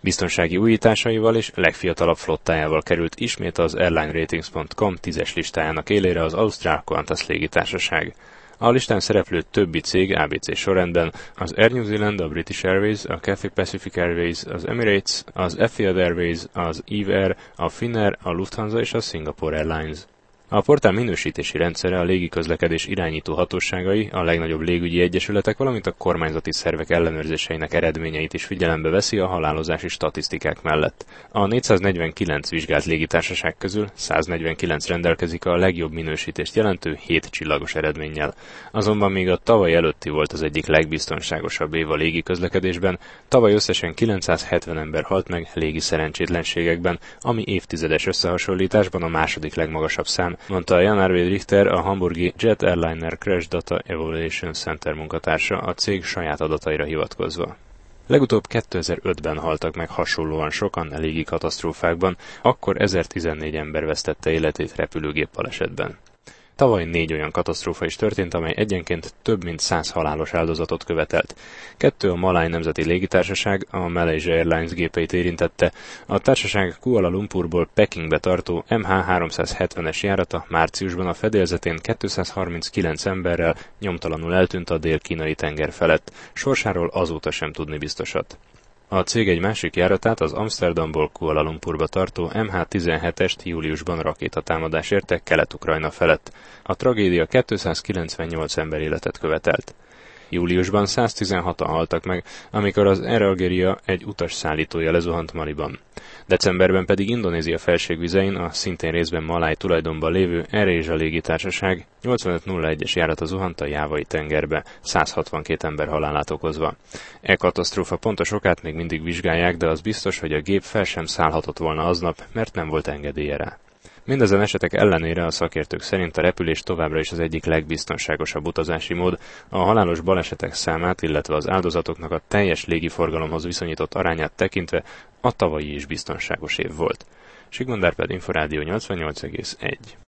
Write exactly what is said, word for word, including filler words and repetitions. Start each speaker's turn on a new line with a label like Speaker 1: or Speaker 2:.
Speaker 1: Biztonsági újításaival és legfiatalabb flottájával került ismét az Airline Ratings pont com tízes listájának élére az ausztrál Qantas légitársaság. A listán szereplő többi cég á bé cé sorrendben az Air New Zealand, a British Airways, a Cathay Pacific Airways, az Emirates, az Etihad Airways, az Eve Air, a Finnair, a Lufthansa és a Singapore Airlines. A portál minősítési rendszere a légiközlekedés irányító hatóságai, a legnagyobb légügyi egyesületek, valamint a kormányzati szervek ellenőrzéseinek eredményeit is figyelembe veszi a halálozási statisztikák mellett. A négyszáznegyvenkilenc vizsgált légitársaság közül száznegyvenkilenc rendelkezik a legjobb minősítést jelentő hét csillagos eredménnyel. Azonban még a tavaly előtti volt az egyik legbiztonságosabb év a légiközlekedésben, tavaly összesen kilencszázhetven ember halt meg légi szerencsétlenségekben, ami évtizedes összehasonlításban a második legmagasabb szám, mondta Jan Arvid Richter, a hamburgi Jet Airliner Crash Data Evaluation Center munkatársa a cég saját adataira hivatkozva. Legutóbb kétezer-ötben haltak meg hasonlóan sokan a légi katasztrófákban, akkor ezertizennégy ember vesztette életét repülőgép balesetben. Tavaly négy olyan katasztrófa is történt, amely egyenként több mint száz halálos áldozatot követelt. Kettő a Malay Nemzeti Légitársaság, a Malaysia Airlines gépeit érintette. A társaság Kuala Lumpurból Pekingbe tartó em há háromszázhetvenes járata márciusban a fedélzetén kétszázharminckilenc emberrel nyomtalanul eltűnt a dél-kínai tenger felett. Sorsáról azóta sem tudni biztosat. A cég egy másik járatát, az Amsterdamból Kuala Lumpurba tartó em há tizenhetest júliusban rakétatámadás érte Kelet-Ukrajna felett. A tragédia kétszázkilencvennyolc ember életet követelt. Júliusban száztizenhatan haltak meg, amikor az Air Algéria egy utas szállítója lezuhant Maliban. Decemberben pedig Indonézia felségvizein a szintén részben Maláj tulajdonban lévő AirAsia légitársaság nyolcvanöt nulla egyes járata zuhant a Jávai tengerbe, százhatvankét ember halálát okozva. E katasztrófa pontos okát még mindig vizsgálják, de az biztos, hogy a gép fel sem szállhatott volna aznap, mert nem volt engedélye rá. Mindezen esetek ellenére a szakértők szerint a repülés továbbra is az egyik legbiztonságosabb utazási mód, a halálos balesetek számát, illetve az áldozatoknak a teljes légiforgalomhoz viszonyított arányát tekintve a tavalyi is biztonságos év volt. Sigmund Árpád, Inforádió nyolcvannyolc egész egy.